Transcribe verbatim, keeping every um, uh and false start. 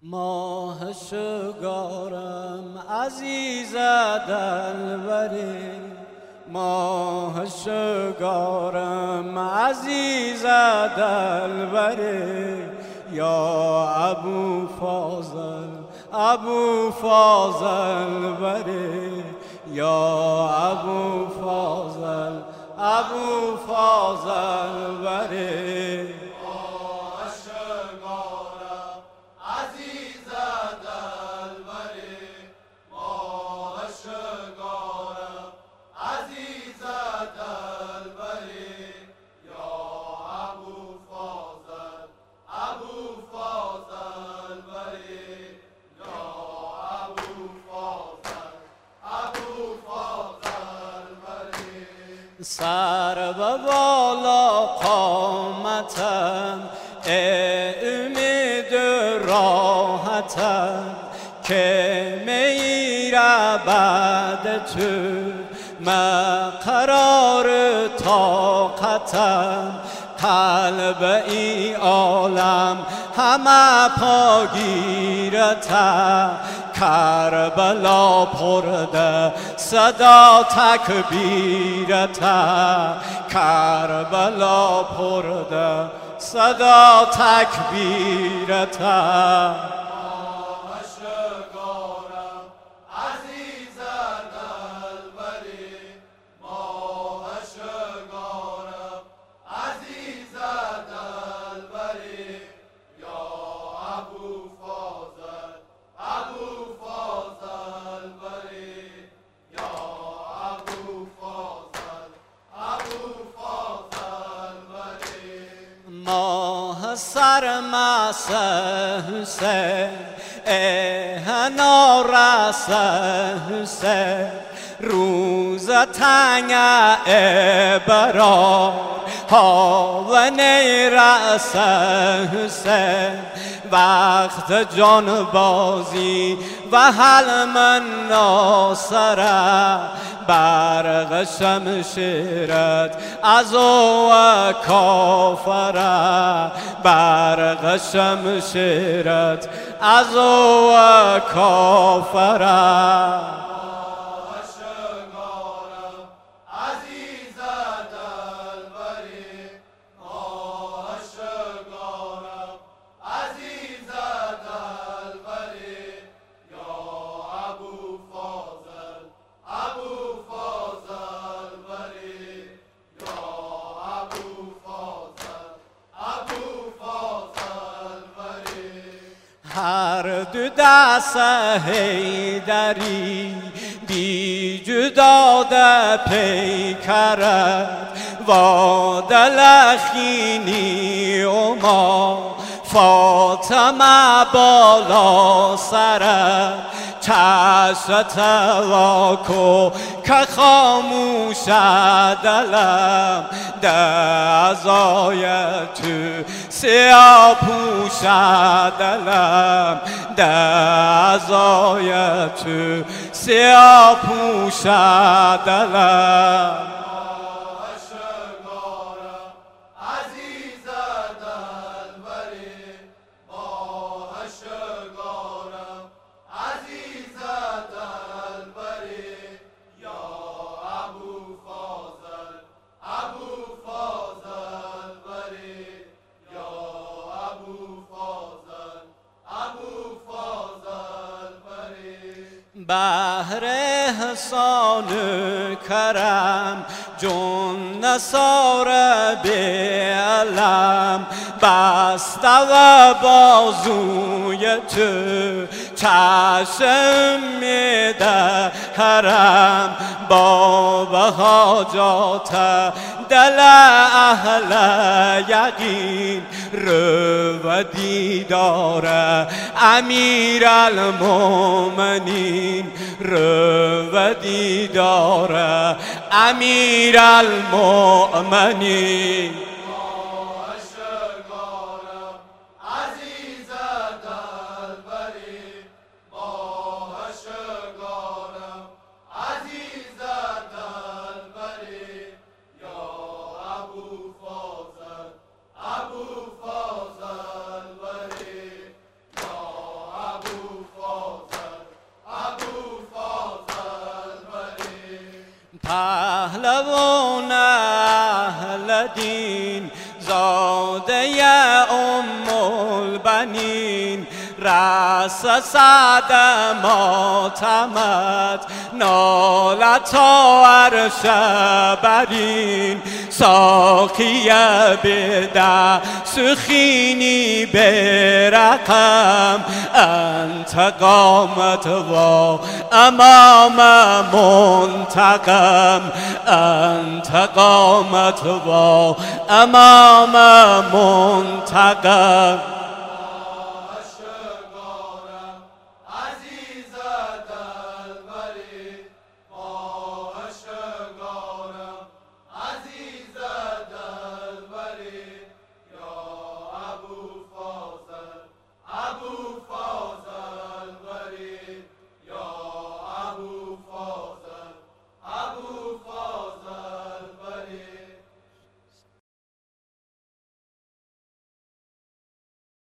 ماه شگارم عزیز دلبری، ماه شگارم عزیز دلبری، یا ابو فاضل ابو فاضل بری، یا ابو فاضل ابو فاضل بری. سر به بالا قامتم ای امید راحتم، که میره بعد تو ما قرار طاقتم. قلب ای عالم همه پاگیرته، کربلا پرده صدا تکبیرته، کربلا پرده صدا تکبیرته. ماه سرمست حسین ای نارس حسین، روز تنگ ابرار ها و نیرس حسین، وقت جان بازی و حلم ناصره، برق شمشیرت از او کافره، برق شمشیرت از او کافره. هر دو دست حیدری بی جداد پیکرد، و دلخینی و ما فاطمه بالا سرد، چشت واکو که خاموش دلم، دعزای تو سیاه پوش دلم، دعزای تو سیاه پوش دلم. بهر احسان کرم جون نثار بعلم، بسته و بازوی تو چشم میدهرم، باب حاجات دل اهل یقین، رو و دیدار امیر المؤمنین، رو و دیدار امیر المؤمنین. پهلوان اهل دین زاده ام البنین رأس سعد معتمد نالت تا عرش برین ساقی به دست خینی به رقم انت قامت و امام منتقم انت قامت و امام منتقم